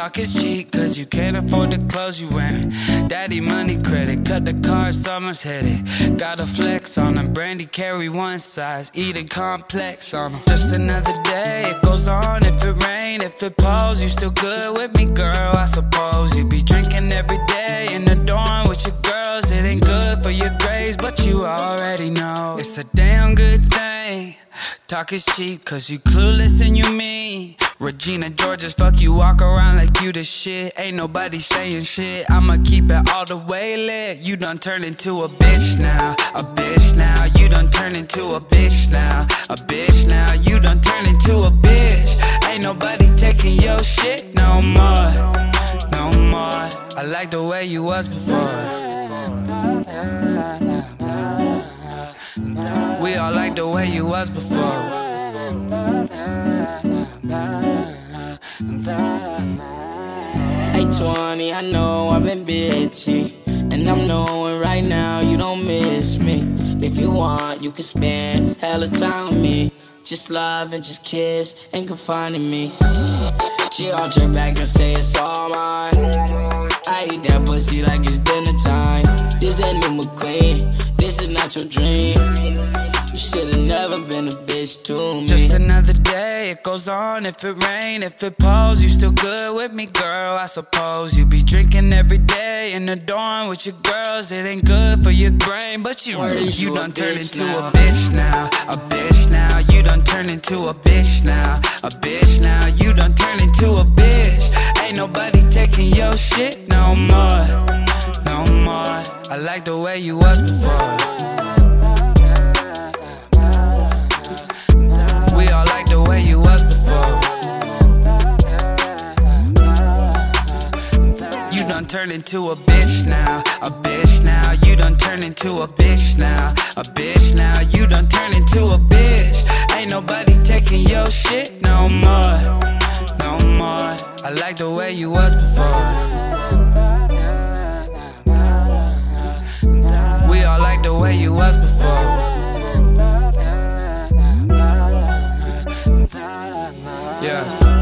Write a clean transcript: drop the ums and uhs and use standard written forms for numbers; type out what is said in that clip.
Talk is cheap cause you can't afford the clothes you wearing. Daddy money credit, cut the car, summer's headed. Gotta flex on them, Brandy carry one size, eating complex on them. Just another day, it goes on. If it rain, if it pours, you still good with me, girl, I suppose. You be drinking every day in the dorm with your girls. It ain't good for your grades, but you already know it's a damn good thing. Talk is cheap cause you clueless and you mean. Regina George's fuck you, walk around like you the shit. Ain't nobody saying shit, I'ma keep it all the way lit. You done turned into a bitch now, a bitch now. You done turned into a bitch now, a bitch now. You done turned into a bitch. Ain't nobody taking your shit no more, no more. I like the way you was before. We all like the way you was before. 820, I know I've been bitchy, and I'm knowing right now you don't miss me. If you want, you can spend hella time with me. Just love and just kiss, ain't confining me. She arch her back and say it's all mine. I eat that pussy like it's dinner time. This that new McQueen, this is not your dream. You should've never been a bitch to me. Just another day, it goes on. If it rain, if it pours, you still good with me, girl, I suppose. You be drinking every day in the dorm with your girls. It ain't good for your brain, but you done turned into a bitch now, a bitch now. You done turned into a bitch now, a bitch now. You done turned into a bitch. Ain't nobody taking your shit no more, no more. I like the way you was before. We all like the way you was before. You done turned into a bitch now, a bitch now. You done turned into a bitch now, a bitch now. You done turned into a bitch. Ain't nobody taking your shit no more, no more. I like the way you was before. We all like the way you was before. Yeah.